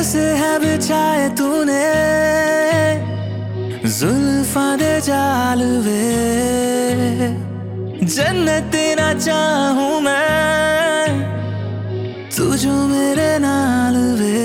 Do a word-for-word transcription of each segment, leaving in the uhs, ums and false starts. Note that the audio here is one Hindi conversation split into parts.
से है बिछाए तूने जुल्फा दे जाल वे, जन्नत ना चाहूं मैं तू जो मेरे नाल वे।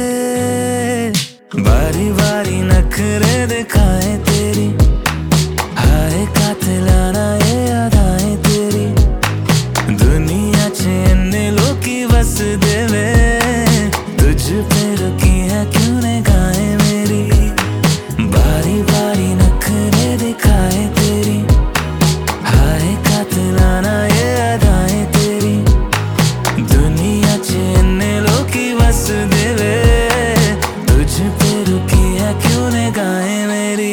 बारी बारी नखरे दिखाए तेरी, हाय कातिलाना ये अदाएं तेरी, दुनिया च इन्ने लोकी बस देवे, तुझ पे रुकी है क्यों ने गाए मेरी। बारी बारी नखरे दिखाए तेरी, हाय कातिलाना ये अदाएं तेरी, दुनिया च इन्ने लोकी बस देवे, तुझ पे रुकी है क्यों ने गाए मेरी।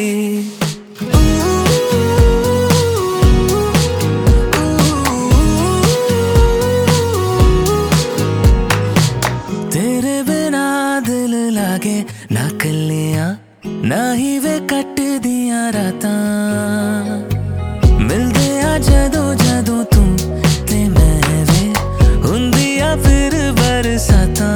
दिल लागे ना कलियां ना ही वे कट दियां रातां, मिलदे आ जदों जदों तू ते मैं वे हुंदियां फिर बरसातां।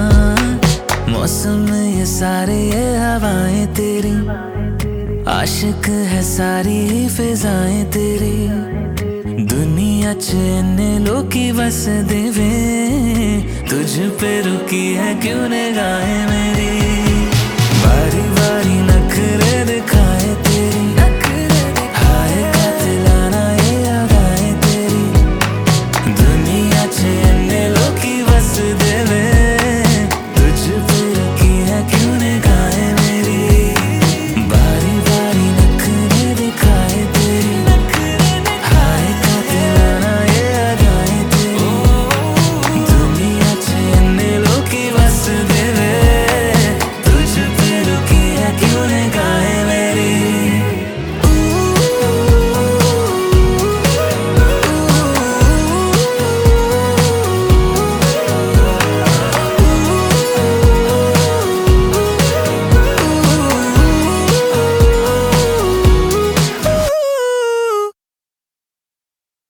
मौसम ये सारे ये हवाएं तेरी, आशिक है सारी फिजाएं तेरी, दुनिया च इन्ने लोकी बस देवे, तुझ पे रुकी है क्यों ने गाए मेरी। बारी बारी नखरे दिखा